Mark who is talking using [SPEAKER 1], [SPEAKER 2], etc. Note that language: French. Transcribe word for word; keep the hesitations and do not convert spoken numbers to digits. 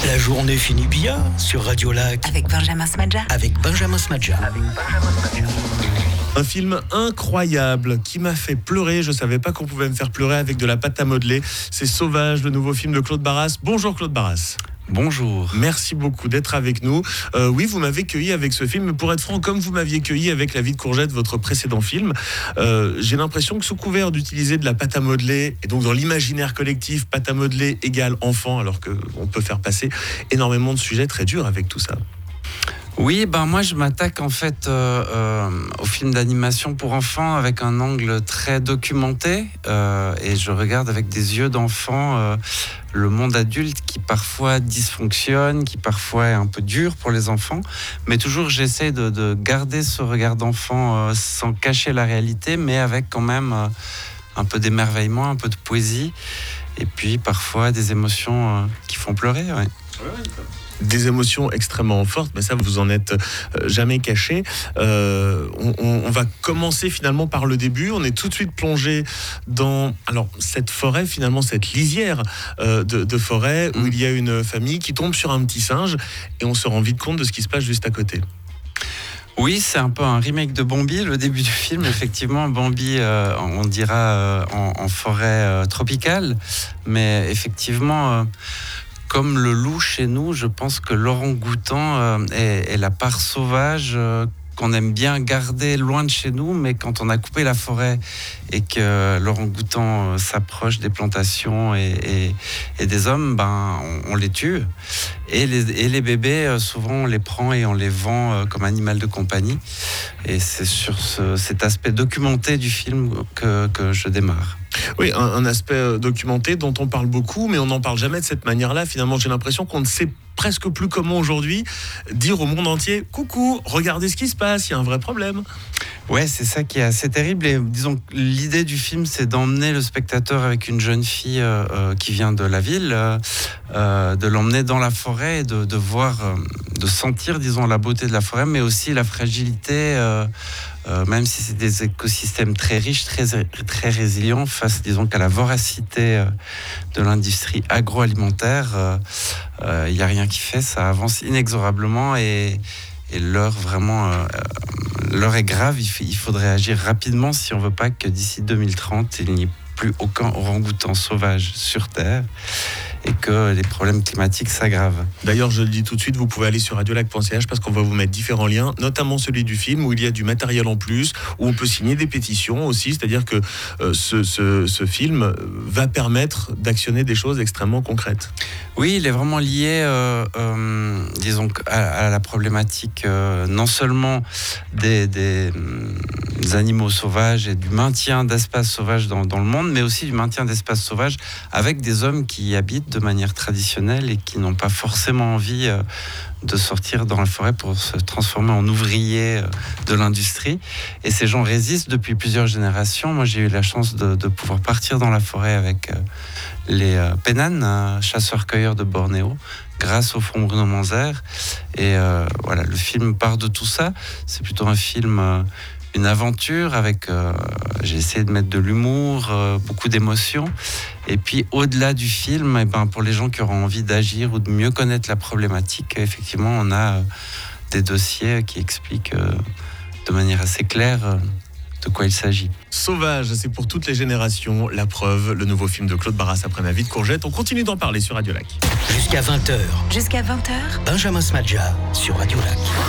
[SPEAKER 1] La journée finit bien sur Radio Lac.
[SPEAKER 2] Avec Benjamin Smadja.
[SPEAKER 1] Avec Benjamin Smadja.
[SPEAKER 3] Un film incroyable qui m'a fait pleurer. Je ne savais pas qu'on pouvait me faire pleurer avec de la pâte à modeler. C'est Sauvage, le nouveau film de Claude Barras. Bonjour Claude Barras.
[SPEAKER 4] Bonjour.
[SPEAKER 3] Merci beaucoup d'être avec nous. Euh, oui, vous m'avez cueilli avec ce film, mais pour être franc, comme vous m'aviez cueilli avec La vie de courgette, votre précédent film, euh, j'ai l'impression que sous couvert d'utiliser de la pâte à modeler, et donc dans l'imaginaire collectif, pâte à modeler égale enfant, alors qu'on peut faire passer énormément de sujets très durs avec tout ça.
[SPEAKER 4] Oui, ben moi je m'attaque en fait euh, euh, au film d'animation pour enfants avec un angle très documenté euh, et je regarde avec des yeux d'enfant euh, le monde adulte qui parfois dysfonctionne, qui parfois est un peu dur pour les enfants, mais toujours j'essaie de, de garder ce regard d'enfant euh, sans cacher la réalité, mais avec quand même euh, un peu d'émerveillement, un peu de poésie et puis parfois des émotions euh, qui font pleurer. Ouais.
[SPEAKER 3] Des émotions extrêmement fortes, mais ça vous en êtes jamais caché. Euh, on, on va commencer finalement par le début. On est tout de suite plongé dans alors cette forêt, finalement cette lisière euh, de, de forêt où mmh. il y a une famille qui tombe sur un petit singe et on se rend vite compte de ce qui se passe juste à côté.
[SPEAKER 4] Oui, c'est un peu un remake de Bambi, le début du film. Effectivement, Bambi, euh, on dira euh, en, en forêt euh, tropicale, mais effectivement. Euh, Comme le loup chez nous, je pense que l'orang-outan euh, est, est la part sauvage euh, qu'on aime bien garder loin de chez nous, mais quand on a coupé la forêt et que l'orang-outan euh, s'approche des plantations et, et, et des hommes, ben, on, on les tue. Et les, et les bébés, euh, souvent, on les prend et on les vend euh, comme animal de compagnie. Et c'est sur ce, cet aspect documenté du film que, que je démarre.
[SPEAKER 3] Oui, un, un aspect documenté dont on parle beaucoup, mais on n'en parle jamais de cette manière-là. Finalement, j'ai l'impression qu'on ne sait presque plus comment aujourd'hui dire au monde entier « Coucou, regardez ce qui se passe, il y a un vrai problème ».
[SPEAKER 4] Ouais, c'est ça qui est assez terrible. Et disons que l'idée du film, c'est d'emmener le spectateur avec une jeune fille euh, euh, qui vient de la ville, euh, de l'emmener dans la forêt et de, de voir, euh, de sentir, disons, la beauté de la forêt, mais aussi la fragilité, euh, euh, même si c'est des écosystèmes très riches, très, très résilients, face, disons, qu'à la voracité euh, de l'industrie agroalimentaire. Il euh, n'y euh, a rien qui fait, ça avance inexorablement et, et l'heure vraiment... Euh, L'heure est grave, il faudrait agir rapidement si on ne veut pas que d'ici deux mille trente, il n'y ait plus aucun orang-outan sauvage sur Terre et que les problèmes climatiques s'aggravent.
[SPEAKER 3] D'ailleurs, je le dis tout de suite, vous pouvez aller sur radio lac point c h parce qu'on va vous mettre différents liens, notamment celui du film où il y a du matériel en plus, où on peut signer des pétitions aussi, c'est-à-dire que euh, ce, ce, ce film va permettre d'actionner des choses extrêmement concrètes.
[SPEAKER 4] Oui, il est vraiment lié, euh, euh, disons, à, à la problématique euh, non seulement des, des, des animaux sauvages et du maintien d'espaces sauvages dans, dans le monde, mais aussi du maintien d'espaces sauvages avec des hommes qui y habitent de manière traditionnelle et qui n'ont pas forcément envie euh, de sortir dans la forêt pour se transformer en ouvriers euh, de l'industrie. Et ces gens résistent depuis plusieurs générations. Moi, j'ai eu la chance de, de pouvoir partir dans la forêt avec euh, les euh, Pénanes, euh, chasseurs-cueilleurs de Bornéo, grâce au fonds Bruno Manzer. Et euh, voilà, le film part de tout ça. C'est plutôt un film... Euh, une aventure avec, euh, j'ai essayé de mettre de l'humour, euh, beaucoup d'émotions. Et puis au-delà du film, eh ben, pour les gens qui auront envie d'agir ou de mieux connaître la problématique, effectivement, on a euh, des dossiers qui expliquent euh, de manière assez claire euh, de quoi il s'agit.
[SPEAKER 3] Sauvage, c'est pour toutes les générations. La preuve, le nouveau film de Claude Barras après La vie de courgette. On continue d'en parler sur Radio Lac.
[SPEAKER 1] Jusqu'à vingt heures.
[SPEAKER 2] Jusqu'à vingt heures.
[SPEAKER 1] Benjamin Smadja sur Radio Lac.